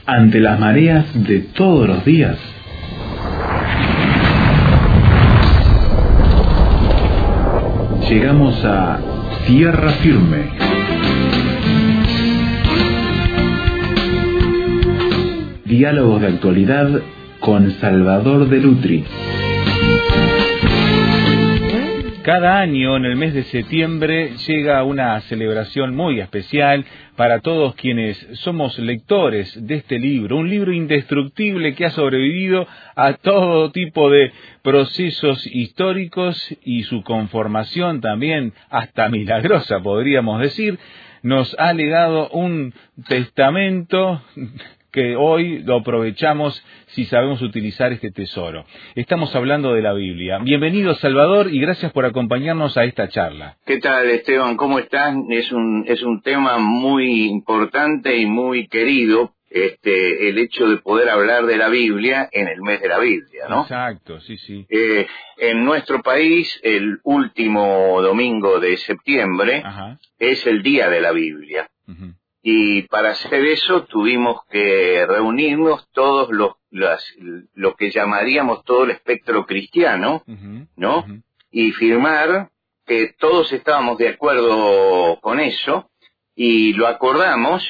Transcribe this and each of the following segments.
ante las mareas de todos los días. Llegamos a tierra firme. Diálogos de actualidad con Salvador de Lutri. Cada año, en el mes de septiembre, llega una celebración muy especial para todos quienes somos lectores de este libro, un libro indestructible que ha sobrevivido a todo tipo de procesos históricos y su conformación también, hasta milagrosa podríamos decir, nos ha legado un testamento que hoy lo aprovechamos si sabemos utilizar este tesoro. Estamos hablando de la Biblia. Bienvenido, Salvador, y gracias por acompañarnos a esta charla. ¿Qué tal, Esteban? ¿Cómo estás? Es un tema muy importante y muy querido, el hecho de poder hablar de la Biblia en el mes de la Biblia, ¿no? Exacto, sí, sí. En nuestro país, el último domingo de septiembre es el Día de la Biblia. Y para hacer eso tuvimos que reunirnos todos lo que llamaríamos todo el espectro cristiano, ¿no? Y firmar que todos estábamos de acuerdo con eso, y lo acordamos,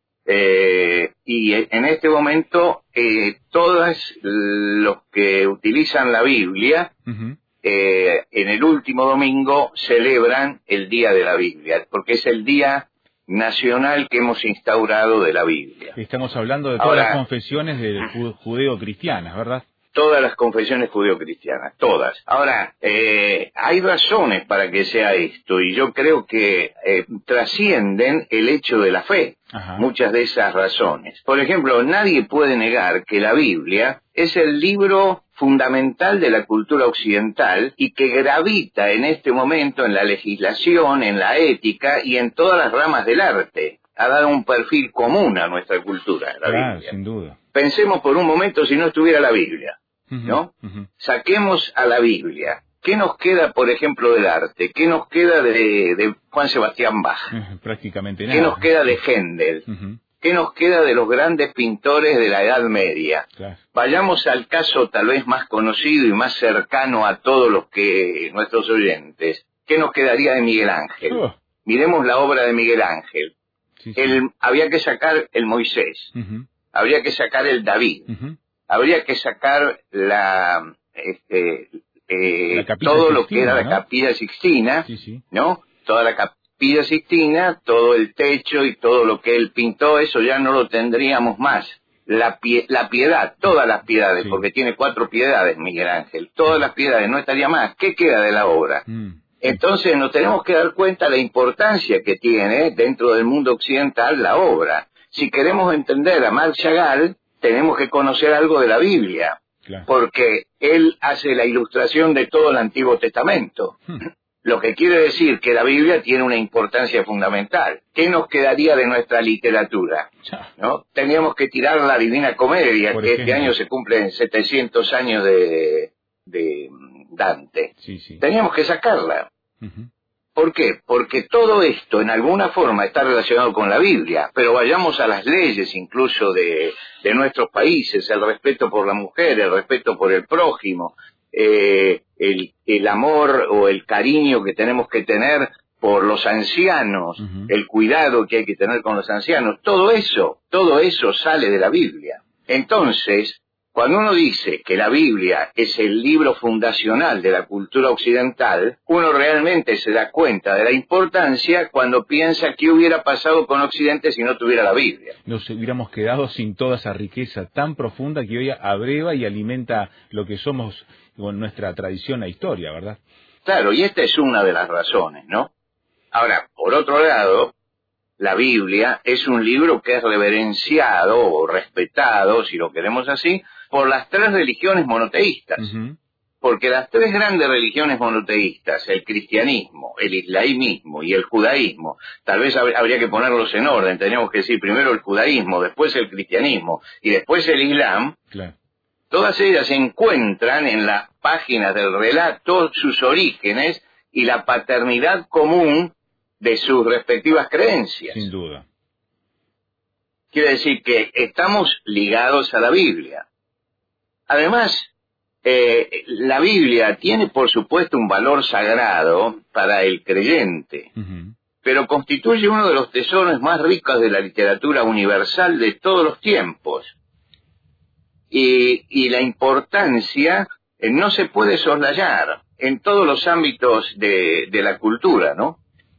y en este momento todos los que utilizan la Biblia, en el último domingo celebran el Día de la Biblia, porque es el día nacional que hemos instaurado de la Biblia. Estamos hablando de todas las confesiones judeo-cristianas, ¿verdad? Todas las confesiones judeo-cristianas, todas. Ahora, hay razones para que sea esto, y yo creo que trascienden el hecho de la fe, muchas de esas razones. Por ejemplo, nadie puede negar que la Biblia es el libro fundamental de la cultura occidental y que gravita en este momento en la legislación, en la ética y en todas las ramas del arte. Ha dado un perfil común a nuestra cultura, la Biblia. Sin duda. Pensemos por un momento si no estuviera la Biblia, ¿no? Saquemos a la Biblia. ¿Qué nos queda, por ejemplo, del arte? ¿Qué nos queda de Juan Sebastián Bach? Prácticamente nada. ¿Qué nos queda de Händel? ¿Qué nos queda de los grandes pintores de la Edad Media? Claro. Vayamos al caso tal vez más conocido y más cercano a todos nuestros oyentes. ¿Qué nos quedaría de Miguel Ángel? Miremos la obra de Miguel Ángel. Sí. Había que sacar el Moisés, habría que sacar el David, habría que sacar todo lo que era la Capilla Sixtina, ¿no? Toda la Capilla Sixtina, todo el techo y todo lo que él pintó, eso ya no lo tendríamos más. La piedad, todas las piedades, porque tiene 4 piedades Miguel Ángel, todas las piedades, no estaría más. ¿Qué queda de la obra? Entonces nos tenemos que dar cuenta de la importancia que tiene dentro del mundo occidental la obra. Si queremos entender a Marc Chagall, tenemos que conocer algo de la Biblia, porque él hace la ilustración de todo el Antiguo Testamento. Lo que quiere decir que la Biblia tiene una importancia fundamental. ¿Qué nos quedaría de nuestra literatura? ¿No? Teníamos que tirar la Divina Comedia, que este año se cumplen 700 años de Dante. Teníamos que sacarla. ¿Por qué? Porque todo esto en alguna forma está relacionado con la Biblia, pero vayamos a las leyes incluso de nuestros países, el respeto por la mujer, el respeto por el prójimo, el amor o el cariño que tenemos que tener por los ancianos, el cuidado que hay que tener con los ancianos, todo eso sale de la Biblia. Entonces, cuando uno dice que la Biblia es el libro fundacional de la cultura occidental, uno realmente se da cuenta de la importancia cuando piensa qué hubiera pasado con Occidente si no tuviera la Biblia. Nos hubiéramos quedado sin toda esa riqueza tan profunda que hoy abreva y alimenta lo que somos con nuestra tradición e historia, ¿verdad? Claro, y esta es una de las razones, ¿no? Ahora, por otro lado, la Biblia es un libro que es reverenciado o respetado, si lo queremos así, por las 3 religiones monoteístas. Porque las 3 grandes religiones monoteístas, el cristianismo, el islamismo y el judaísmo, tal vez habría que ponerlos en orden, tendríamos que decir primero el judaísmo, después el cristianismo y después el islam, todas ellas se encuentran en las páginas del relato sus orígenes y la paternidad común de sus respectivas creencias. Sin duda. Quiere decir que estamos ligados a la Biblia. Además, la Biblia tiene, por supuesto, un valor sagrado para el creyente, pero constituye uno de los tesoros más ricos de la literatura universal de todos los tiempos. Y la importancia no se puede soslayar en todos los ámbitos de la cultura, ¿no?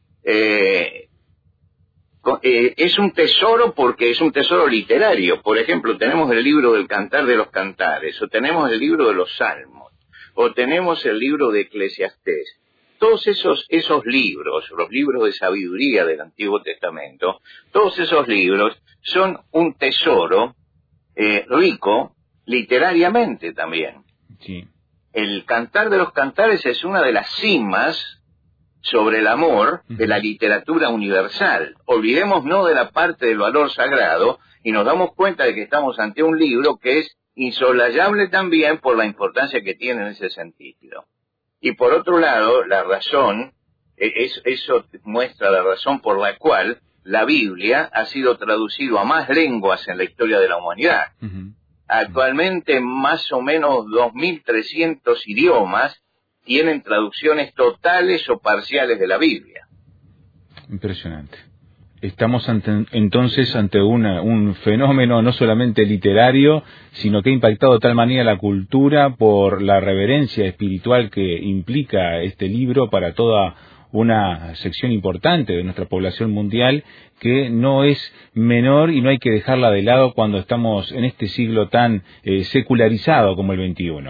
Es un tesoro porque es un tesoro literario. Por ejemplo, tenemos el libro del Cantar de los Cantares, o tenemos el libro de los Salmos, o tenemos el libro de Eclesiastés. Todos esos libros, los libros de sabiduría del Antiguo Testamento, todos esos libros son un tesoro rico literariamente también. Sí. El Cantar de los Cantares es una de las cimas sobre el amor de la literatura universal. Olvidémonos de la parte del valor sagrado y nos damos cuenta de que estamos ante un libro que es insoslayable también por la importancia que tiene en ese sentido. Y por otro lado, la razón, eso muestra la razón por la cual la Biblia ha sido traducido a más lenguas en la historia de la humanidad. Actualmente más o menos 2.300 idiomas tienen traducciones totales o parciales de la Biblia. Impresionante. Estamos entonces ante un fenómeno no solamente literario, sino que ha impactado de tal manera la cultura por la reverencia espiritual que implica este libro para toda una sección importante de nuestra población mundial, que no es menor y no hay que dejarla de lado cuando estamos en este siglo tan secularizado como el XXI.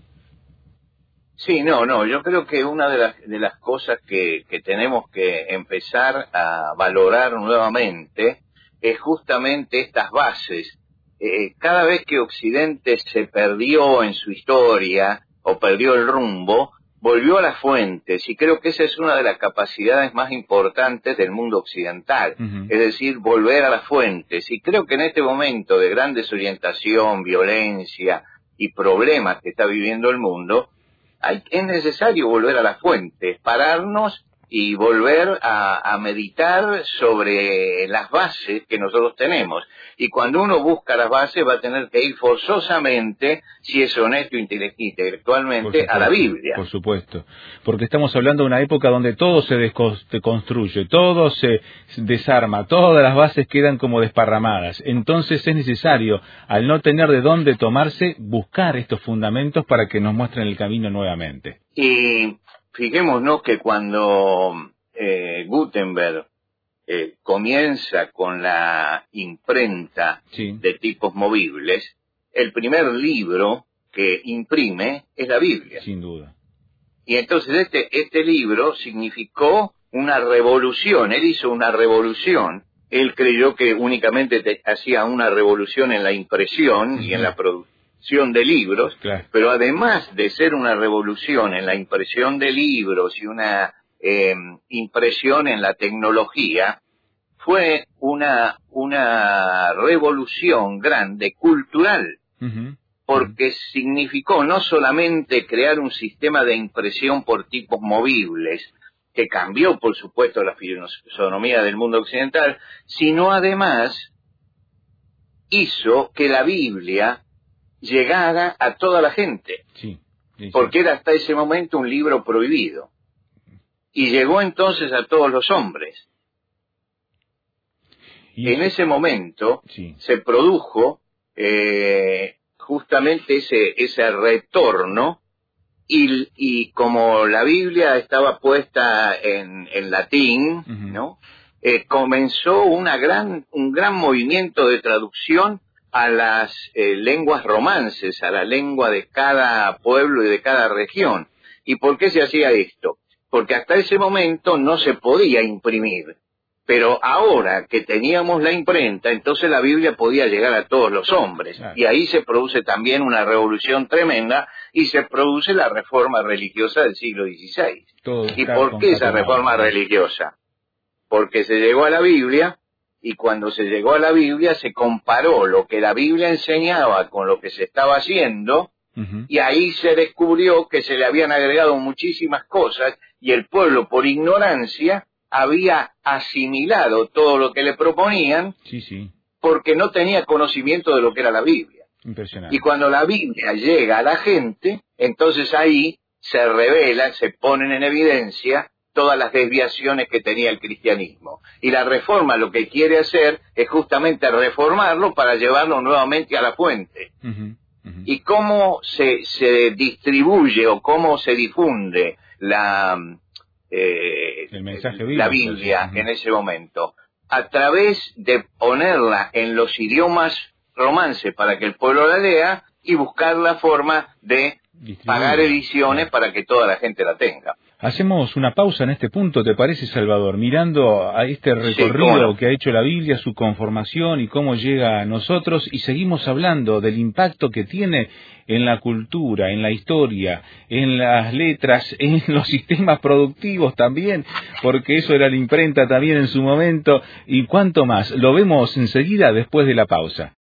Sí, yo creo que una de las cosas que tenemos que empezar a valorar nuevamente es justamente estas bases. Cada vez que Occidente se perdió en su historia o perdió el rumbo, volvió a las fuentes, y creo que esa es una de las capacidades más importantes del mundo occidental, es decir, volver a las fuentes. Y creo que en este momento de gran desorientación, violencia y problemas que está viviendo el mundo, es necesario volver a las fuentes, pararnos y volver a meditar sobre las bases que nosotros tenemos. Y cuando uno busca las bases va a tener que ir forzosamente, si es honesto intelectualmente, a la Biblia. Por supuesto, porque estamos hablando de una época donde todo se deconstruye, todo se desarma, todas las bases quedan como desparramadas. Entonces es necesario, al no tener de dónde tomarse, buscar estos fundamentos para que nos muestren el camino nuevamente. Y fijémonos que cuando Gutenberg comienza con la imprenta de tipos movibles, el primer libro que imprime es la Biblia. Sin duda. Y entonces este libro significó una revolución. Él hizo una revolución. Él creyó que únicamente hacía una revolución en la impresión y en la producción de libros, claro. Pero además de ser una revolución en la impresión de libros y una impresión en la tecnología, fue una revolución grande, cultural, porque significó no solamente crear un sistema de impresión por tipos movibles, que cambió, por supuesto, la fisonomía del mundo occidental, sino además hizo que la Biblia llegara a toda la gente, porque era hasta ese momento un libro prohibido, y llegó entonces a todos los hombres. En ese momento se produjo justamente ese retorno, y como la Biblia estaba puesta en latín, ¿no? Comenzó un gran movimiento de traducción a las lenguas romances, a la lengua de cada pueblo y de cada región. ¿Y por qué se hacía esto? Porque hasta ese momento no se podía imprimir, pero ahora que teníamos la imprenta, entonces la Biblia podía llegar a todos los hombres, y ahí se produce también una revolución tremenda, y se produce la reforma religiosa del siglo XVI. ¿Y por qué esa reforma religiosa? Porque se llegó a la Biblia, y cuando se llegó a la Biblia se comparó lo que la Biblia enseñaba con lo que se estaba haciendo, y ahí se descubrió que se le habían agregado muchísimas cosas, y el pueblo, por ignorancia, había asimilado todo lo que le proponían, porque no tenía conocimiento de lo que era la Biblia. Impresionante. Y cuando la Biblia llega a la gente, entonces ahí se revelan, se ponen en evidencia todas las desviaciones que tenía el cristianismo. Y la reforma lo que quiere hacer es justamente reformarlo para llevarlo nuevamente a la fuente. Y cómo se distribuye o cómo se difunde el mensaje bíblico, la Biblia en ese momento, a través de ponerla en los idiomas romance para que el pueblo la lea y buscar la forma de pagar ediciones para que toda la gente la tenga. Hacemos una pausa en este punto, ¿te parece, Salvador? Mirando a este recorrido que ha hecho la Biblia, su conformación y cómo llega a nosotros, y seguimos hablando del impacto que tiene en la cultura, en la historia, en las letras, en los sistemas productivos también, porque eso era la imprenta también en su momento, y cuánto más. Lo vemos enseguida después de la pausa.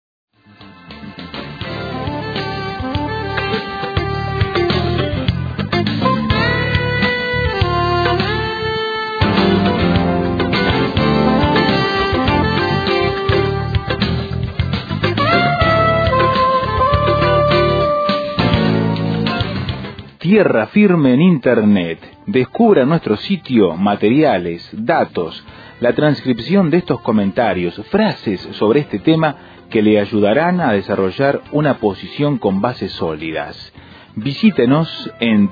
Tierra Firme en Internet. Descubra nuestro sitio, materiales, datos, la transcripción de estos comentarios, frases sobre este tema que le ayudarán a desarrollar una posición con bases sólidas. Visítenos en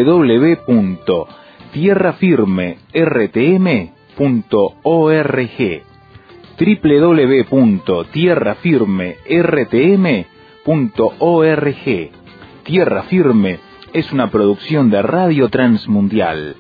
www.tierrafirmertm.org www.tierrafirmertm.org. Tierra Firme es una producción de Radio Transmundial.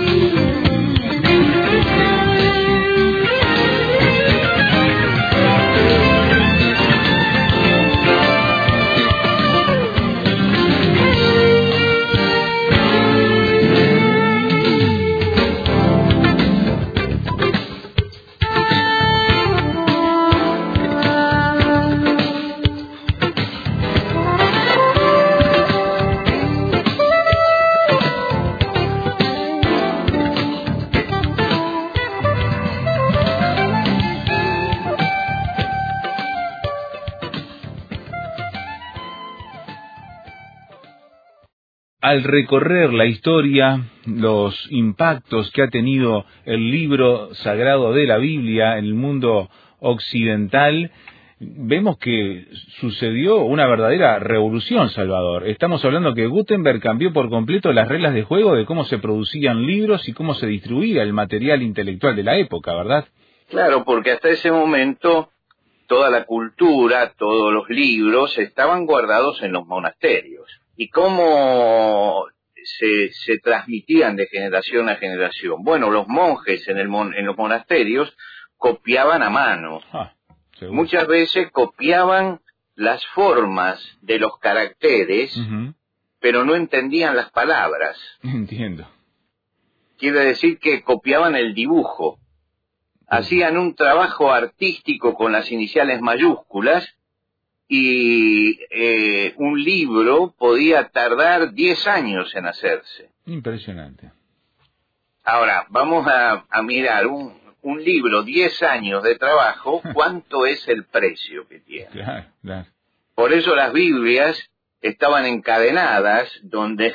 Al recorrer la historia, los impactos que ha tenido el libro sagrado de la Biblia en el mundo occidental, vemos que sucedió una verdadera revolución, Salvador. Estamos hablando que Gutenberg cambió por completo las reglas de juego de cómo se producían libros y cómo se distribuía el material intelectual de la época, ¿verdad? Claro, porque hasta ese momento toda la cultura, todos los libros estaban guardados en los monasterios. ¿Y cómo se transmitían de generación a generación? Bueno, los monjes en los monasterios copiaban a mano. Muchas veces copiaban las formas de los caracteres, pero no entendían las palabras. Entiendo. Quiere decir que copiaban el dibujo. Hacían un trabajo artístico con las iniciales mayúsculas, y un libro podía tardar 10 años en hacerse. Impresionante. Ahora, vamos a mirar un libro, 10 años de trabajo, ¿cuánto es el precio que tiene? Claro, claro. Por eso las Biblias estaban encadenadas donde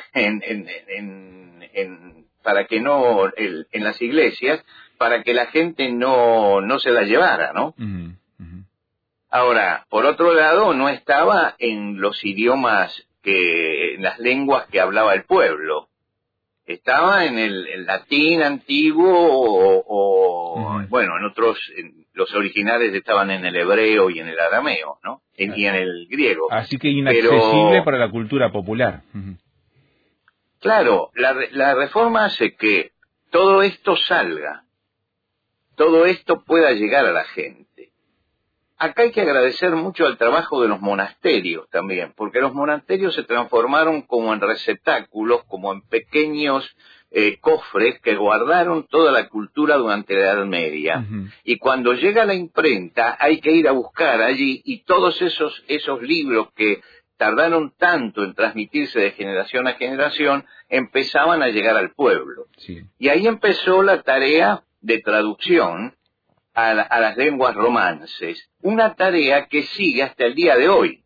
para que no en las iglesias, para que la gente no se la llevara, ¿no? Ahora, por otro lado, no estaba en los idiomas en las lenguas que hablaba el pueblo. Estaba en el latín antiguo bueno, en otros, los originales estaban en el hebreo y en el arameo, ¿no? Y en el griego. Así que inaccesible para la cultura popular. Claro, la reforma hace que todo esto salga, todo esto pueda llegar a la gente. Acá hay que agradecer mucho al trabajo de los monasterios también, porque los monasterios se transformaron como en receptáculos, como en pequeños cofres que guardaron toda la cultura durante la Edad Media. Y cuando llega la imprenta hay que ir a buscar allí, y todos esos libros que tardaron tanto en transmitirse de generación a generación empezaban a llegar al pueblo. Sí. Y ahí empezó la tarea de traducción, a las lenguas romances, una tarea que sigue hasta el día de hoy.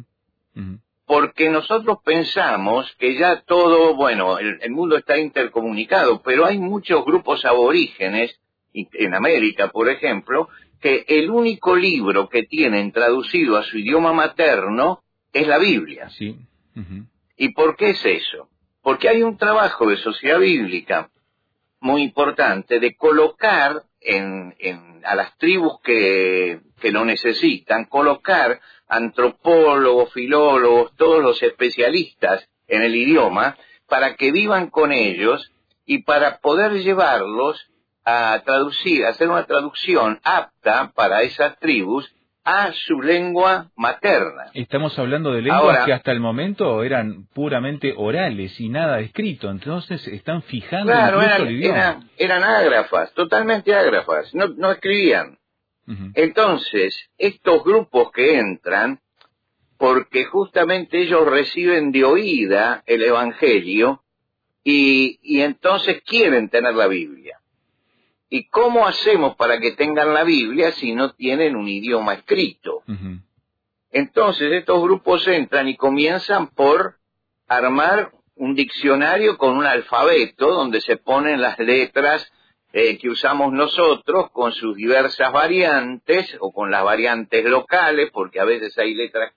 Porque nosotros pensamos que ya todo, bueno, el mundo está intercomunicado, pero hay muchos grupos aborígenes, en América, por ejemplo, que el único libro que tienen traducido a su idioma materno es la Biblia. Sí. ¿Y por qué es eso? Porque hay un trabajo de sociedad bíblica muy importante de colocar a las tribus que lo necesitan, colocar antropólogos, filólogos, todos los especialistas en el idioma, para que vivan con ellos y para poder llevarlos a traducir, a hacer una traducción apta para esas tribus a su lengua materna. Estamos hablando de lenguas ahora, que hasta el momento eran puramente orales y nada escrito, entonces están fijando incluso el idioma. Eran ágrafas, totalmente ágrafas, no escribían. Entonces, estos grupos que entran, porque justamente ellos reciben de oída el Evangelio y entonces quieren tener la Biblia. ¿Y cómo hacemos para que tengan la Biblia si no tienen un idioma escrito? Entonces estos grupos entran y comienzan por armar un diccionario con un alfabeto donde se ponen las letras que usamos nosotros con sus diversas variantes o con las variantes locales, porque a veces hay letras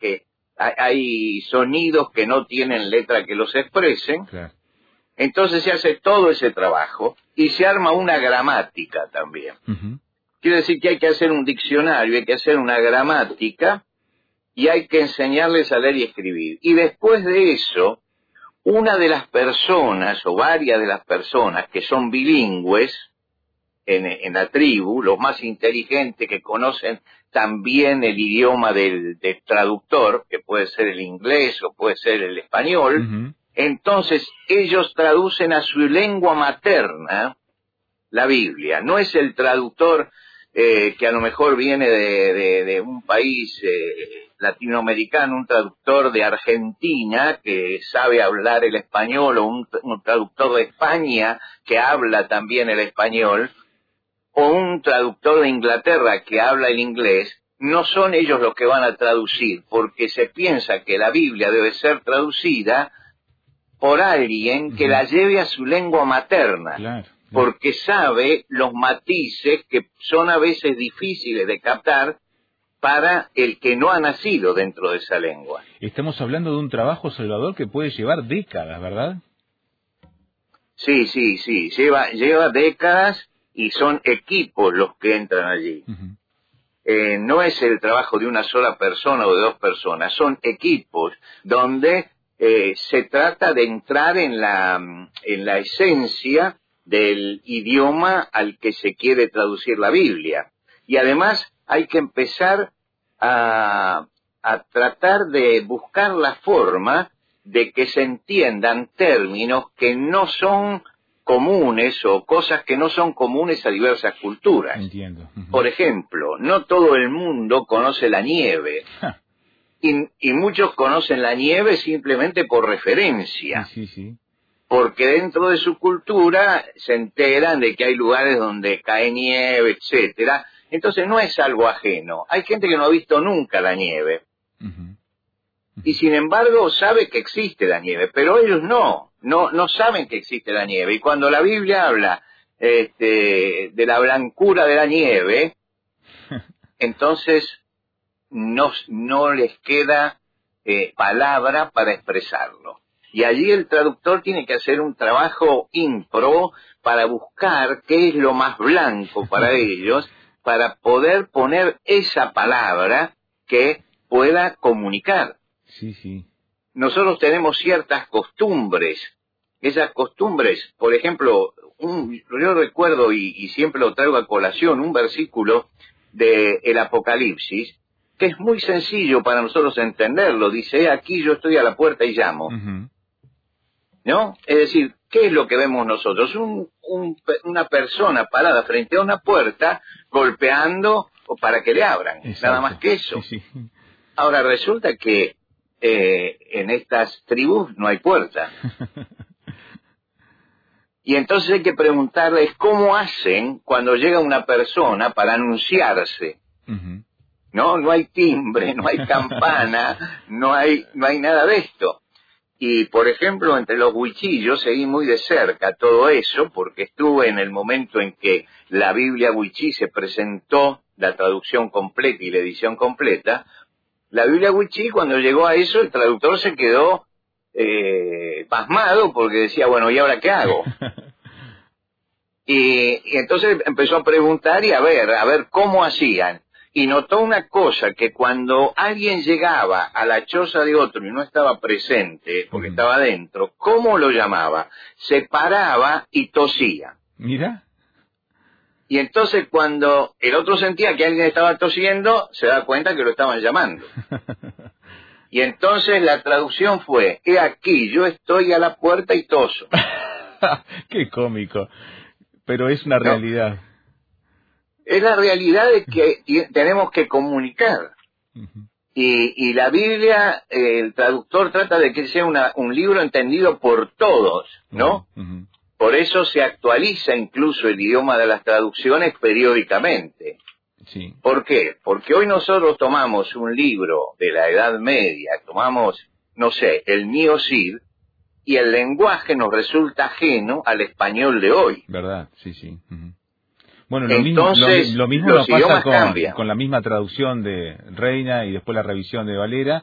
hay sonidos que no tienen letra que los expresen. Claro. Entonces se hace todo ese trabajo y se arma una gramática también. Quiere decir que hay que hacer un diccionario, hay que hacer una gramática y hay que enseñarles a leer y escribir. Y después de eso, una de las personas o varias de las personas que son bilingües en la tribu, los más inteligentes que conocen también el idioma del traductor, que puede ser el inglés o puede ser el español, entonces ellos traducen a su lengua materna la Biblia. No es el traductor que a lo mejor viene de un país latinoamericano, un traductor de Argentina que sabe hablar el español, o un traductor de España que habla también el español, o un traductor de Inglaterra que habla el inglés. No son ellos los que van a traducir, porque se piensa que la Biblia debe ser traducida por alguien que la lleve a su lengua materna, claro, porque sabe los matices que son a veces difíciles de captar para el que no ha nacido dentro de esa lengua. Estamos hablando de un trabajo, Salvador, que puede llevar décadas, ¿verdad? Sí, lleva décadas y son equipos los que entran allí. No es el trabajo de una sola persona o de dos personas, son equipos donde se trata de entrar en la esencia del idioma al que se quiere traducir la Biblia. Y además hay que empezar a tratar de buscar la forma de que se entiendan términos que no son comunes o cosas que no son comunes a diversas culturas. Entiendo. Por ejemplo, no todo el mundo conoce la nieve. Y muchos conocen la nieve simplemente por referencia. Sí. Porque dentro de su cultura se enteran de que hay lugares donde cae nieve, etcétera. Entonces no es algo ajeno. Hay gente que no ha visto nunca la nieve. Y sin embargo sabe que existe la nieve, pero ellos no saben que existe la nieve. Y cuando la Biblia habla de la blancura de la nieve, entonces no les queda palabra para expresarlo. Y allí el traductor tiene que hacer un trabajo impro para buscar qué es lo más blanco para ellos, para poder poner esa palabra que pueda comunicar. Sí. Nosotros tenemos ciertas costumbres. Esas costumbres, por ejemplo, yo recuerdo y siempre lo traigo a colación, un versículo del Apocalipsis, que es muy sencillo para nosotros entenderlo. Dice, aquí yo estoy a la puerta y llamo. ¿No? Es decir, ¿qué es lo que vemos nosotros? Una persona parada frente a una puerta golpeando para que le abran. Exacto. Nada más que eso. Sí. Ahora, resulta que en estas tribus no hay puerta. Y entonces hay que preguntarles cómo hacen cuando llega una persona para anunciarse. No hay timbre, no hay campana, no hay nada de esto. Y, por ejemplo, entre los wichí, yo seguí muy de cerca todo eso, porque estuve en el momento en que la Biblia wichí se presentó, la traducción completa y la edición completa. La Biblia wichí, cuando llegó a eso, el traductor se quedó pasmado, porque decía, bueno, ¿y ahora qué hago? Y entonces empezó a preguntar y a ver cómo hacían. Y notó una cosa, que cuando alguien llegaba a la choza de otro y no estaba presente, porque estaba adentro, ¿cómo lo llamaba? Se paraba y tosía. Mira. Y entonces cuando el otro sentía que alguien estaba tosiendo, se da cuenta que lo estaban llamando. Y entonces la traducción fue, he aquí, yo estoy a la puerta y toso. Qué cómico, pero es una realidad. Es la realidad de que tenemos que comunicar. Y la Biblia, el traductor trata de que sea un libro entendido por todos, ¿no? Por eso se actualiza incluso el idioma de las traducciones periódicamente. Sí. ¿Por qué? Porque hoy nosotros tomamos un libro de la Edad Media, tomamos, no sé, el Mío Cid, y el lenguaje nos resulta ajeno al español de hoy. ¿Verdad? Sí, sí. Bueno, Entonces, lo mismo nos pasa con la misma traducción de Reina y después la revisión de Valera.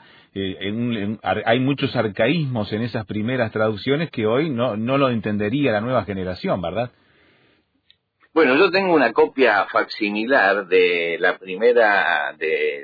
Hay muchos arcaísmos en esas primeras traducciones que hoy no lo entendería la nueva generación, ¿verdad? Bueno, yo tengo una copia facsimilar de la primera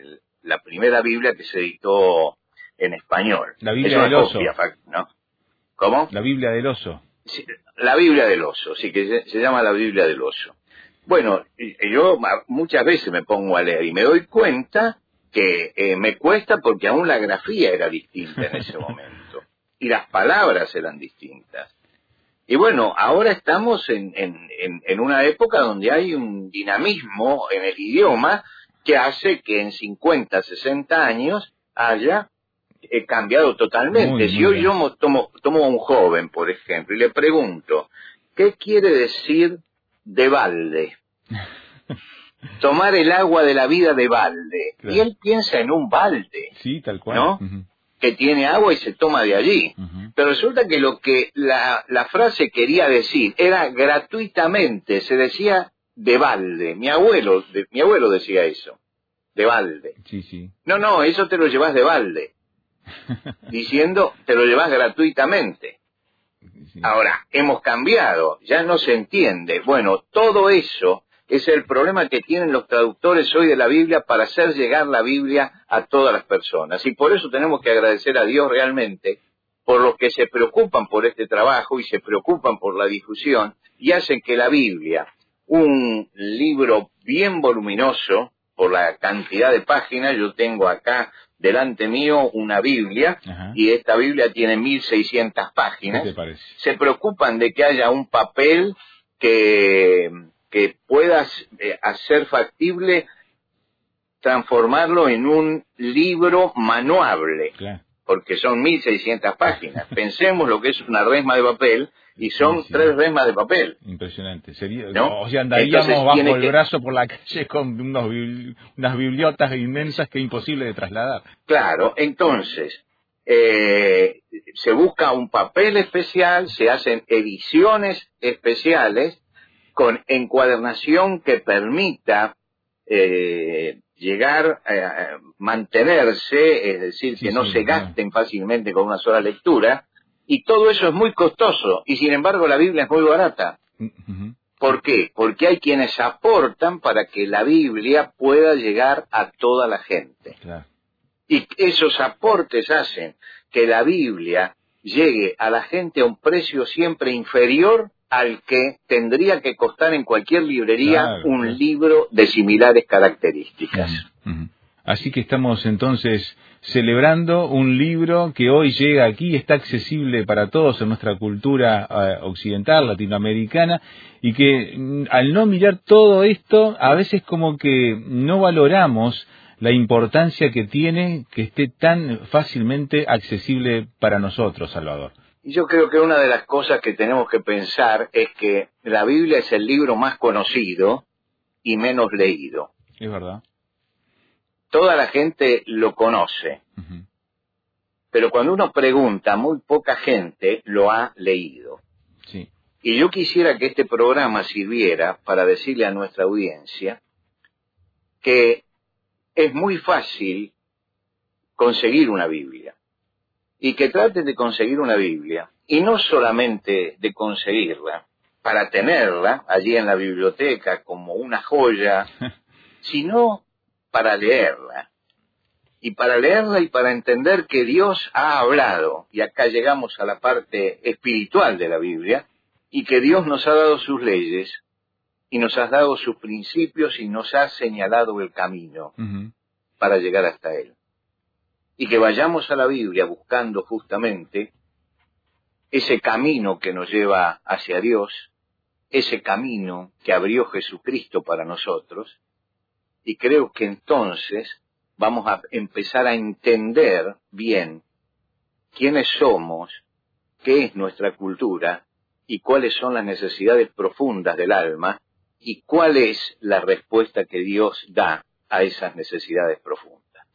Biblia que se editó en español. La Biblia del Oso. ¿No? ¿Cómo? La Biblia del Oso. Sí, la Biblia del Oso, sí, que se llama la Biblia del Oso. Bueno, yo muchas veces me pongo a leer y me doy cuenta que me cuesta porque aún la grafía era distinta en ese momento y las palabras eran distintas. Y bueno, ahora estamos en una época donde hay un dinamismo en el idioma que hace que en 50, 60 años haya cambiado totalmente. Si hoy yo tomo a un joven, por ejemplo, y le pregunto, ¿qué quiere decir de balde? Tomar el agua de la vida de balde. Claro. Y él piensa en un balde. Sí, tal cual. ¿No? Que tiene agua y se toma de allí. Pero resulta que lo que la frase quería decir era gratuitamente, se decía de balde. Mi abuelo decía eso, de balde. Sí, sí. No, eso te lo llevas de balde. Diciendo, te lo llevas gratuitamente. Sí. Ahora, hemos cambiado, ya no se entiende. Bueno, todo eso es el problema que tienen los traductores hoy de la Biblia para hacer llegar la Biblia a todas las personas. Y por eso tenemos que agradecer a Dios realmente por los que se preocupan por este trabajo y se preocupan por la difusión y hacen que la Biblia, un libro bien voluminoso por la cantidad de páginas, yo tengo acá delante mío una Biblia. Ajá. Y esta Biblia tiene 1600 páginas. ¿Qué te parece? Se preocupan de que haya un papel que puedas hacer factible transformarlo en un libro manuable. Claro. Porque son 1600 páginas. Pensemos lo que es una resma de papel y son 3 resmas de papel. Impresionante. ¿No? O sea, andaríamos entonces, bajo el brazo por la calle con unas bibliotas inmensas que es imposible de trasladar. Claro, entonces se busca un papel especial, se hacen ediciones especiales con encuadernación que permita llegar a mantenerse, es decir, que no se gasten fácilmente con una sola lectura, y todo eso es muy costoso, y sin embargo la Biblia es muy barata. ¿Por qué? Porque hay quienes aportan para que la Biblia pueda llegar a toda la gente. Claro. Y esos aportes hacen que la Biblia llegue a la gente a un precio siempre inferior al que tendría que costar en cualquier librería un libro de similares características. Así que estamos entonces celebrando un libro que hoy llega aquí, está accesible para todos en nuestra cultura occidental, latinoamericana, y que al no mirar todo esto, a veces como que no valoramos la importancia que tiene que esté tan fácilmente accesible para nosotros, Salvador. Y yo creo que una de las cosas que tenemos que pensar es que la Biblia es el libro más conocido y menos leído. Es verdad. Toda la gente lo conoce, pero cuando uno pregunta, muy poca gente lo ha leído. Sí. Y yo quisiera que este programa sirviera para decirle a nuestra audiencia que es muy fácil conseguir una Biblia, y que traten de conseguir una Biblia, y no solamente de conseguirla, para tenerla allí en la biblioteca como una joya, sino para leerla. Y para leerla y para entender que Dios ha hablado, y acá llegamos a la parte espiritual de la Biblia, y que Dios nos ha dado sus leyes, y nos ha dado sus principios, y nos ha señalado el camino para llegar hasta Él. Y que vayamos a la Biblia buscando justamente ese camino que nos lleva hacia Dios, ese camino que abrió Jesucristo para nosotros, y creo que entonces vamos a empezar a entender bien quiénes somos, qué es nuestra cultura, y cuáles son las necesidades profundas del alma, y cuál es la respuesta que Dios da a esas necesidades profundas.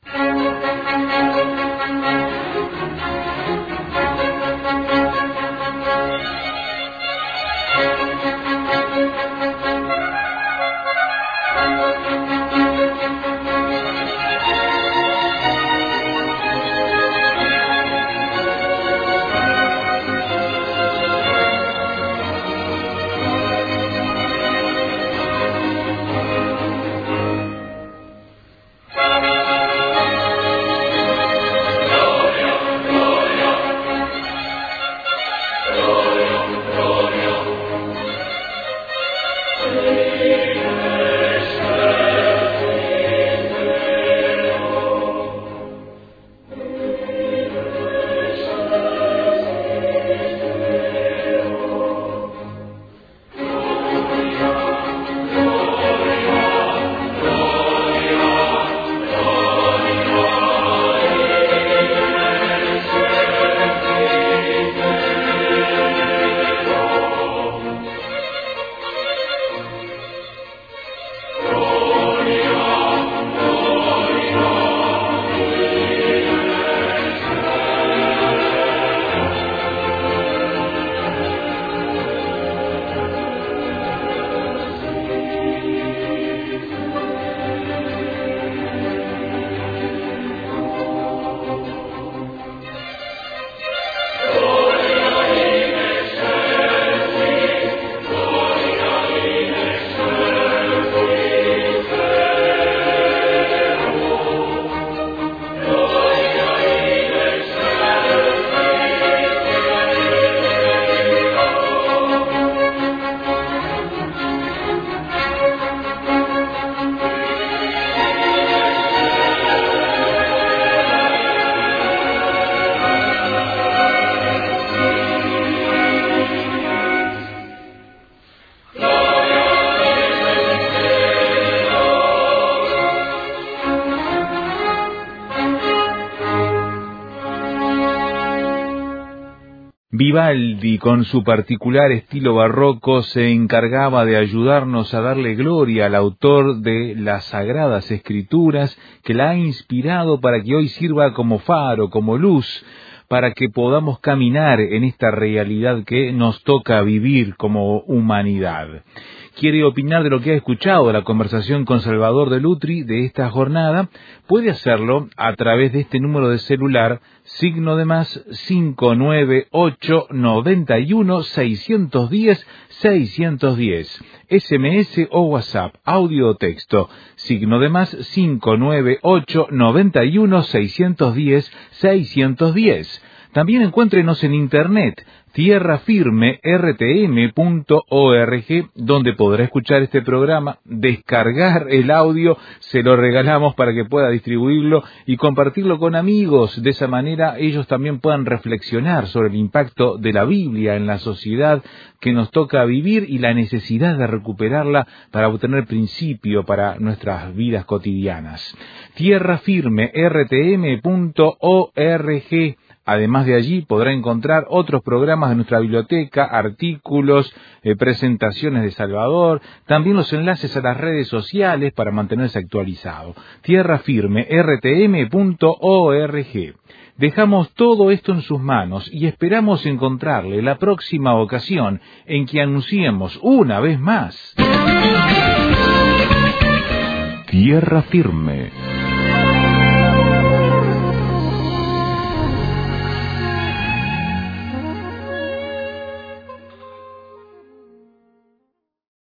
Vivaldi, con su particular estilo barroco, se encargaba de ayudarnos a darle gloria al autor de las Sagradas Escrituras, que la ha inspirado para que hoy sirva como faro, como luz, para que podamos caminar en esta realidad que nos toca vivir como humanidad. Quiere opinar de lo que ha escuchado de la conversación con Salvador de Lutri de esta jornada, puede hacerlo a través de este número de celular, signo de más 598 91 610 610, SMS o WhatsApp, audio o texto, signo de más 598 91 610 610. También encuéntrenos en internet, tierrafirmertm.org, donde podrá escuchar este programa, descargar el audio, se lo regalamos para que pueda distribuirlo y compartirlo con amigos. De esa manera ellos también puedan reflexionar sobre el impacto de la Biblia en la sociedad que nos toca vivir y la necesidad de recuperarla para obtener principio para nuestras vidas cotidianas. Tierrafirmertm.org. Además de allí podrá encontrar otros programas de nuestra biblioteca, artículos, presentaciones de Salvador, también los enlaces a las redes sociales para mantenerse actualizado. tierrafirme.rtm.org. Dejamos todo esto en sus manos y esperamos encontrarle la próxima ocasión en que anunciemos una vez más Tierra Firme.